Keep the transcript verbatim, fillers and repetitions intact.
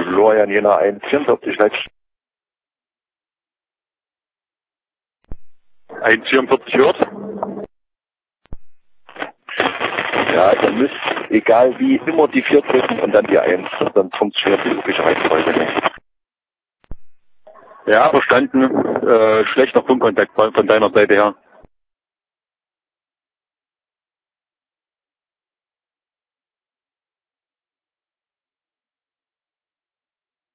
Florian Jena eins vierundvierzig Leipzig. eins vierundvierzig hört. Ja, ihr müsst, egal wie, immer die vier drücken und dann die eins. Dann funktioniert die logische Reihenfolge nicht. Ja, verstanden. Äh, schlechter Funkkontakt von, von deiner Seite her.